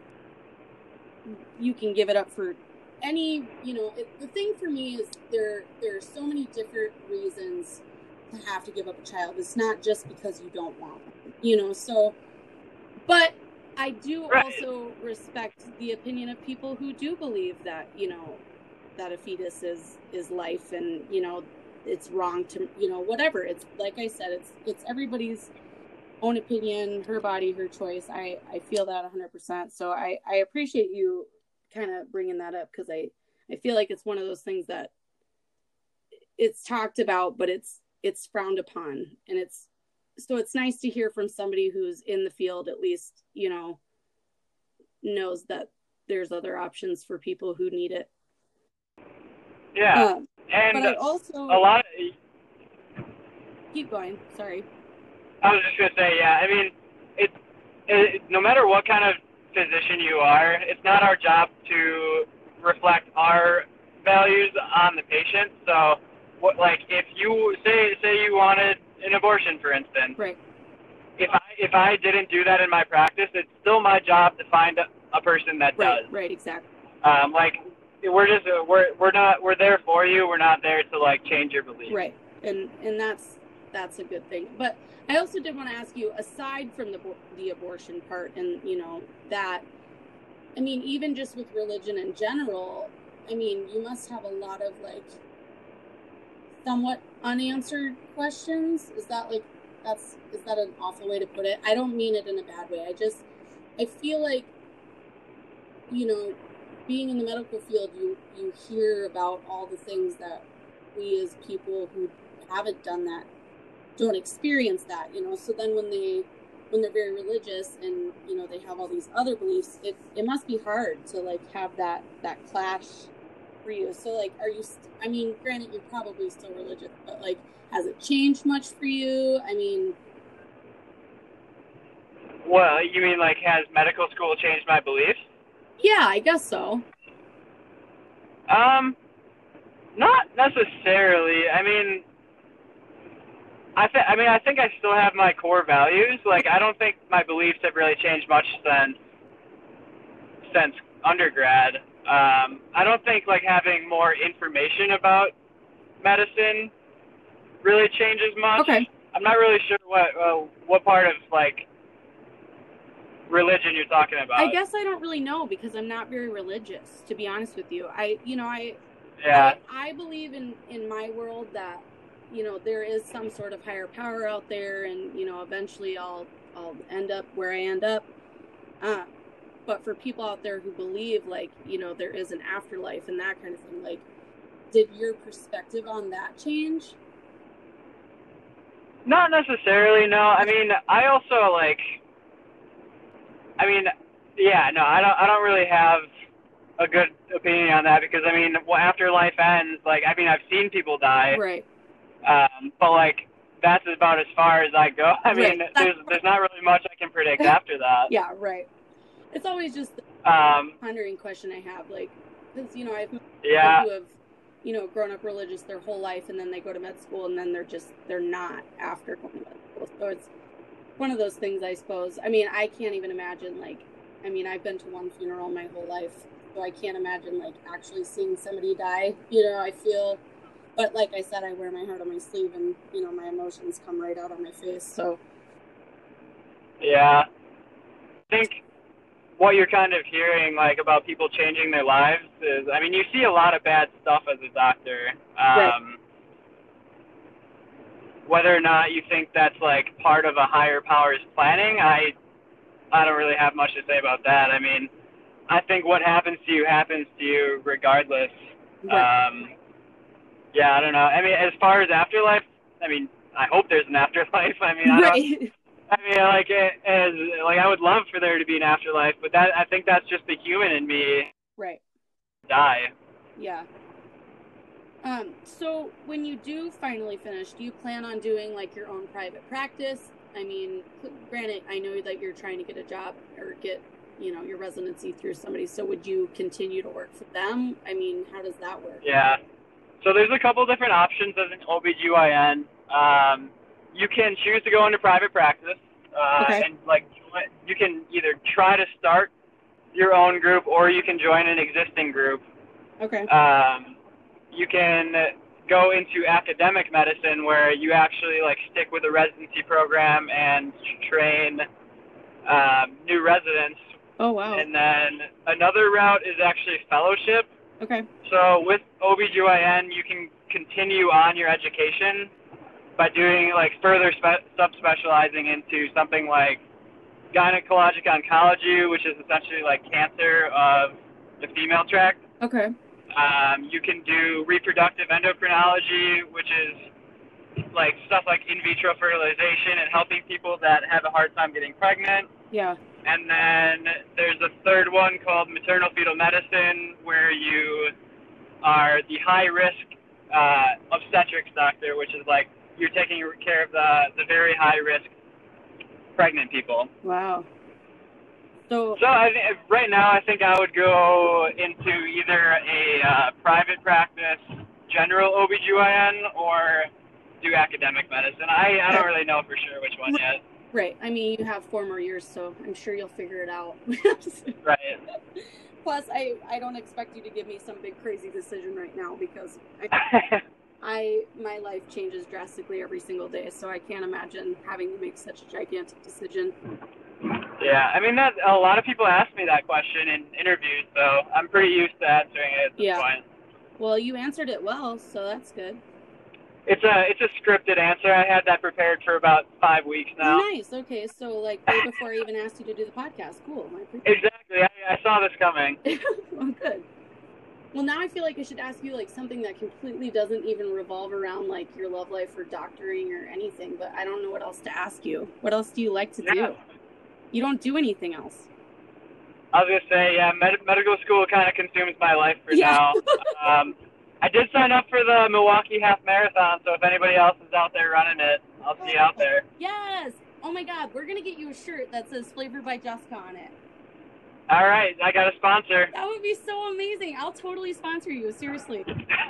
S2: you can give it up for any, you know, it, the thing for me is there, there are so many different reasons to have to give up a child. It's not just because you don't want one, you know, so, but I do
S1: Right.
S2: also respect the opinion of people who do believe that, you know, that a fetus is, is life, and, you know, it's wrong to, you know, whatever. It's like I said, it's, it's everybody's own opinion, her body, her choice. I, I feel that one hundred percent. So I, I appreciate you kind of bringing that up, because I, I feel like it's one of those things that it's talked about, but it's, it's frowned upon. And it's, so it's nice to hear from somebody who's in the field, at least, you know, knows that there's other options for people who need it.
S1: Yeah,
S2: Um,
S1: and
S2: but I also,
S1: a lot of,
S2: keep going. Sorry.
S1: I was just gonna say, yeah. I mean, it, it no matter what kind of physician you are, it's not our job to reflect our values on the patient. So, what, like, if you say say you wanted an abortion, for instance,
S2: Right.
S1: if I if I didn't do that in my practice, it's still my job to find a, a person that
S2: Right.
S1: does.
S2: Right. Exactly.
S1: Um, like, we're just we're we're not we're there for you. We're not there to like change your beliefs.
S2: Right. And and that's that's a good thing. But I also did want to ask you, aside from the the abortion part, and you know that, I mean, even just with religion in general, I mean, you must have a lot of like somewhat unanswered questions. Is that like that's is that an awful way to put it? I don't mean it in a bad way. I just I feel like, you know, being in the medical field, you you hear about all the things that we as people who haven't done that don't experience that, you know. So then when they when they're very religious and, you know, they have all these other beliefs, it it must be hard to like have that that clash for you. So like, are you st- I mean, granted, you're probably still religious, but like, has it changed much for you? I mean,
S1: Well, you mean like has medical school changed my beliefs?
S2: yeah, I guess so.
S1: Um, not necessarily. I mean, I think I mean I think I still have my core values. Like, I don't think my beliefs have really changed much since since undergrad. Um, I don't think like having more information about medicine really changes much.
S2: Okay.
S1: I'm not really sure what uh, what part of like religion you're talking about.
S2: I guess I don't really know because I'm not very religious, to be honest with you. I, you know, I,
S1: yeah,
S2: I, I believe in, in my world that, you know, there is some sort of higher power out there, and, you know, eventually I'll, I'll end up where I end up. Uh, but for people out there who believe, like, you know, there is an afterlife and that kind of thing, like, did your perspective on that change?
S1: Not necessarily, no. I mean, I also, like, I mean, yeah, no, I don't I don't really have a good opinion on that because, I mean, after life ends, like, I mean, I've seen people die.
S2: Right.
S1: Um, but, like, that's about as far as I go. I mean,
S2: right.
S1: there's there's not really much I can predict after that.
S2: Yeah, right. It's always just the
S1: um,
S2: pondering question I have, like, because, you know, I've
S1: yeah.
S2: people who have, you know, grown up religious their whole life, and then they go to med school, and then they're just, they're not after going to med school. So it's one of those things, I suppose. I mean, I can't even imagine, like, I mean, I've been to one funeral my whole life, so I can't imagine, like, actually seeing somebody die. You know, I feel, but like I said, I wear my heart on my sleeve, and, you know, my emotions come right out on my face, so.
S1: Yeah. I think what you're kind of hearing, like, about people changing their lives is, I mean, you see a lot of bad stuff as a doctor. Um,
S2: right.
S1: Whether or not you think that's, like, part of a higher power's planning, I I don't really have much to say about that. I mean, I think what happens to you happens to you regardless.
S2: Right.
S1: Um, yeah, I don't know. I mean, as far as afterlife, I mean, I hope there's an afterlife. I mean, I
S2: right.
S1: don't... I mean, like, as like, I would love for there to be an afterlife, but that I think that's just the human in me.
S2: Right.
S1: Die.
S2: Yeah. Um. So when you do finally finish, do you plan on doing like your own private practice? I mean, granted, I know that you're trying to get a job or get, you know, your residency through somebody. So would you continue to work for them? I mean, how does that work?
S1: Yeah. So there's a couple different options as an O B G Y N. Um. You can choose to go into private practice, uh,
S2: okay.
S1: and like you can either try to start your own group or you can join an existing group.
S2: Okay.
S1: Um, you can go into academic medicine where you actually like stick with a residency program and train um, new residents.
S2: Oh wow.
S1: And then another route is actually fellowship.
S2: Okay.
S1: So with O B G Y N, you can continue on your education by doing, like, further spe- subspecializing into something like gynecologic oncology, which is essentially, like, cancer of the female tract.
S2: Okay.
S1: Um, you can do reproductive endocrinology, which is, like, stuff like in vitro fertilization and helping people that have a hard time getting pregnant.
S2: Yeah.
S1: And then there's a third one called maternal fetal medicine, where you are the high-risk uh, obstetrics doctor, which is, like, you're taking care of the, the very high-risk pregnant people.
S2: Wow. So,
S1: so I, right now, I think I would go into either a uh, private practice, general O B G Y N, or do academic medicine. I, I don't really know for sure which one yet.
S2: Right. I mean, you have four more years, so I'm sure you'll figure it out.
S1: Right.
S2: Plus, I, I don't expect you to give me some big crazy decision right now because I... I my life changes drastically every single day, so I can't imagine having to make such a gigantic decision.
S1: Yeah, I mean, that a lot of people ask me that question in interviews, so I'm pretty used to answering it at this
S2: yeah.
S1: point.
S2: Well, you answered it well, so that's good.
S1: It's a it's a scripted answer. I had that prepared for about five weeks now.
S2: Nice. Okay, so like way before I even asked you to do the podcast. Cool.
S1: Exactly. I, I saw this coming.
S2: Well, good. Well, now I feel like I should ask you, like, something that completely doesn't even revolve around, like, your love life or doctoring or anything, but I don't know what else to ask you. What else do you like to
S1: yeah.
S2: do? You don't do anything else.
S1: I was going to say, yeah, med- medical school kind of consumes my life for
S2: yeah.
S1: now. um, I did sign up for the Milwaukee Half Marathon, so if anybody else is out there running it, I'll see you out there.
S2: Yes! Oh, my God, we're going to get you a shirt that says Flavored by Jessica on it.
S1: All right, I got a sponsor.
S2: That would be so amazing. I'll totally sponsor you, seriously.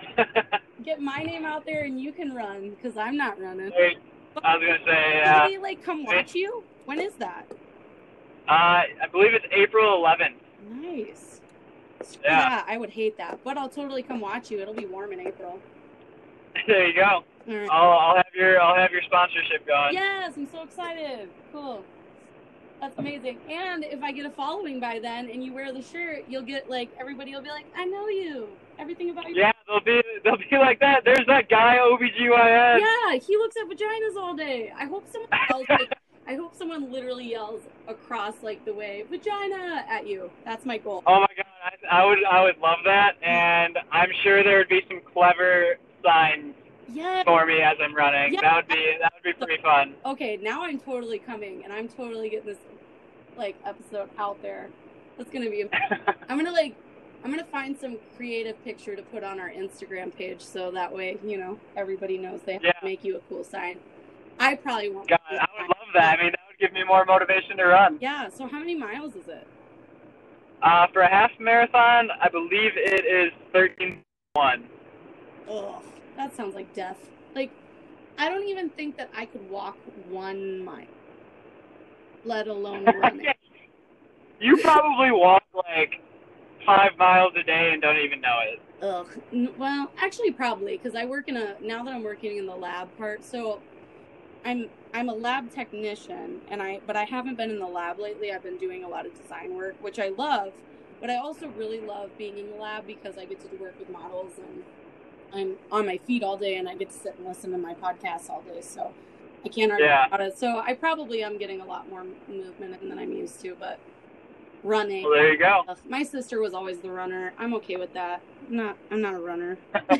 S2: Get my name out there and you can run, because I'm not running.
S1: Hey, I was going to say, uh...
S2: Can they, like, come watch you? When is that?
S1: Uh, I believe it's April eleventh.
S2: Nice.
S1: Yeah.
S2: yeah, I would hate that, but I'll totally come watch you. It'll be warm in April.
S1: There you go.
S2: All right.
S1: I'll I'll have your I'll have your sponsorship going.
S2: Yes, I'm so excited. Cool. That's amazing. And if I get a following by then and you wear the shirt, you'll get like everybody will be like, I know you. Everything about you.
S1: Yeah, they'll be they'll be like that. There's that guy O B G Y N.
S2: Yeah, he looks at vaginas all day. I hope someone yells like, I hope someone literally yells across like the way vagina at you. That's my goal.
S1: Oh my god, I, I would I would love that, and I'm sure there would be some clever signs
S2: yeah.
S1: for me as I'm running.
S2: Yeah.
S1: That would be that would be pretty fun.
S2: Okay, now I'm totally coming, and I'm totally getting this like episode out there. That's gonna be amazing. I'm gonna like I'm gonna find some creative picture to put on our Instagram page, so that way you know everybody knows they have
S1: Yeah.
S2: to make you a cool sign. I probably won't.
S1: God, I would love that. I mean, that would give me more motivation to run.
S2: Yeah. So how many miles is it?
S1: Uh, for a half marathon, I believe it is thirteen one.
S2: Ugh, that sounds like death. Like, I don't even think that I could walk one mile, let alone run it.
S1: You probably walk like five miles a day and don't even know it.
S2: Ugh. N- Well, actually, probably because I work in a now that I'm working in the lab part. So, I'm I'm a lab technician, and I but I haven't been in the lab lately. I've been doing a lot of design work, which I love. But I also really love being in the lab because I get to work with models and I'm on my feet all day and I get to sit and listen to my podcasts all day. So I can't argue
S1: Yeah.
S2: about it. So I probably am getting a lot more movement than I'm used to, but running.
S1: Well, there you go.
S2: Ugh, my sister was always the runner. I'm okay with that. I'm not, I'm not a runner.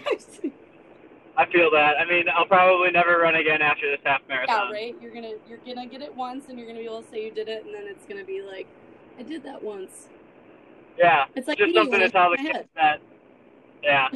S1: I feel that. I mean, I'll probably never run again after this half
S2: Yeah,
S1: marathon.
S2: right? You're gonna you're gonna get it once and you're gonna be able to say you did it and then it's gonna be like, I did that once.
S1: Yeah.
S2: It's like
S1: just
S2: me
S1: something
S2: when
S1: to
S2: I
S1: tell the
S2: hit my
S1: kids that. Yeah.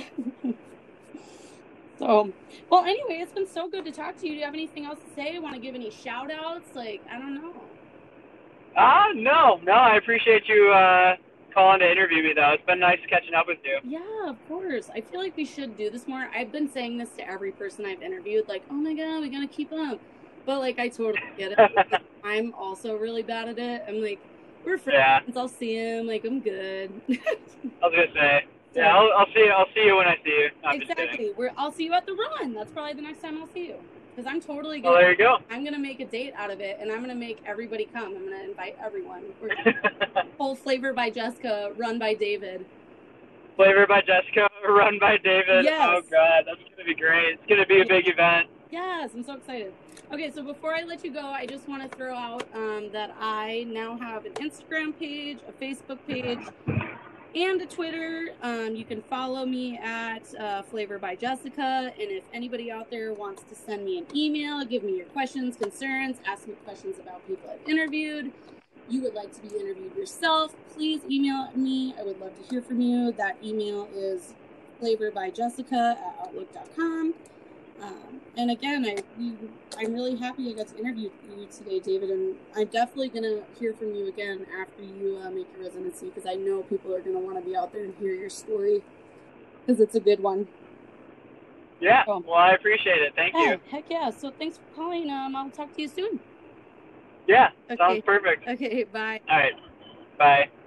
S2: So, well, anyway, it's been so good to talk to you. Do you have anything else to say? Want to give any shout outs? Like, I don't know.
S1: Ah, uh, no, no. I appreciate you uh, calling to interview me, though. It's been nice catching up with you.
S2: Yeah, of course. I feel like we should do this more. I've been saying this to every person I've interviewed, like, oh my God, we gotta keep up. But, like, I totally get it. I'm also really bad at it. I'm like, we're friends.
S1: Yeah.
S2: I'll see him. Like, I'm good.
S1: I was gonna say. Yeah, I'll, I'll see you. I'll see you when I see you. No, I'm just
S2: exactly.
S1: kidding.
S2: We're, I'll see you at the run. That's probably the next time I'll see you. Because I'm totally
S1: Well,
S2: gonna.
S1: there you go.
S2: I'm gonna make a date out of it, and I'm gonna make everybody come. I'm gonna invite everyone. We're Whole Flavor by Jessica, run by David.
S1: Flavor by Jessica, run by David.
S2: Yes.
S1: Oh God, that's gonna be great. It's gonna be a big event.
S2: Yes, I'm so excited. Okay, so before I let you go, I just want to throw out um, that I now have an Instagram page, a Facebook page, and a Twitter. Um, you can follow me at uh, Flavor by Jessica. And if anybody out there wants to send me an email, give me your questions, concerns, ask me questions about people I've interviewed, you would like to be interviewed yourself, please email me. I would love to hear from you. That email is flavorbyjessica at outlook dot com. Um, and again, I, we, I'm really happy I got to interview you today, David, and I'm definitely going to hear from you again after you uh, make your residency, because I know people are going to want to be out there and hear your story, because it's a good one.
S1: Yeah,
S2: So,
S1: well, I appreciate it. Thank
S2: yeah,
S1: you.
S2: heck yeah. So thanks for calling. Um, I'll talk to you soon.
S1: Yeah,
S2: Okay.
S1: sounds perfect.
S2: Okay, bye.
S1: All right, bye.